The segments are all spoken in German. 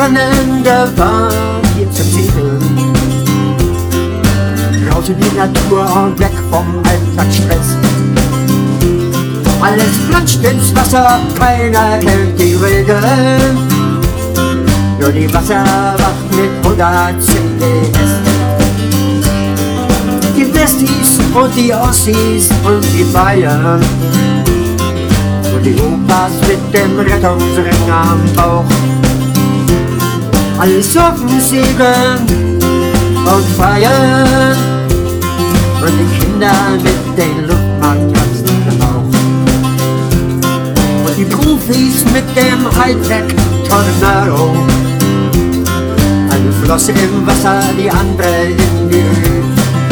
Wochenende war hier zum Segeln. Raus in die Natur und weg vom Alltagsstress. Alles planscht ins Wasser, keiner hält die Regeln. Nur die Wasserwacht mit 110 PS. Die Westies und die Ossis und die Bayern. Und die Opas mit dem Rettungsring am Bauch. Alles offen segeln und feiern. Und die Kinder mit den Luftmatratzen auch. Und die Profis mit dem Hightech-Tornado. Eine Flosse im Wasser, die andere in die Höhe.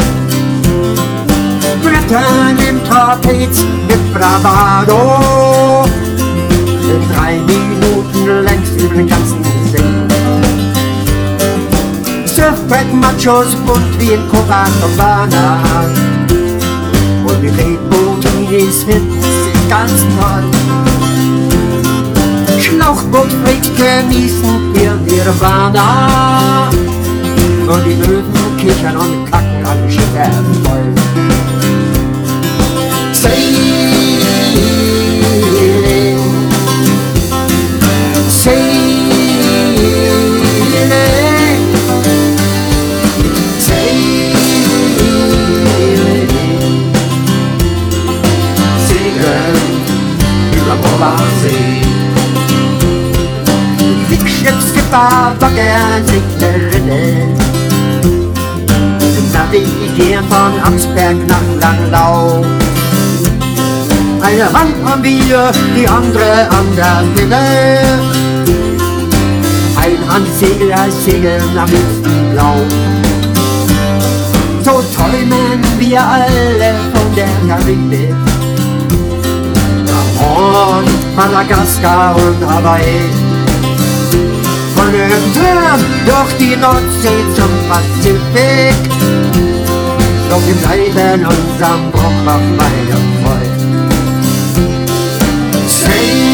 Brettern im Trapez mit Bravado. In 3 Minuten längst über den ganzen See. Surfbrett-Machos bunt wie in Copacabana. Und die Redboot-Minis finden sich ganz toll. Schlauchboot-Freaks genießen ihr Nirvana. Und die Möwen kichern und kacken an Schiffe voll. Sailing, sailing, sailing, segeln über Obersee. Dickschiffskipper, Bagger, Seglerinnen navigieren von Amsberg nach Langlau. Eine Hand haben wir, die andere an der Wille. Ein Handsegler segeln am liebsten blau. So träumen wir alle von der Karibik. Und Madagaskar und Hawaii. Von Österreich durch die Nordsee zum Pazifik. Doch wir bleiben unserem Bruch auf meiner Freude. Say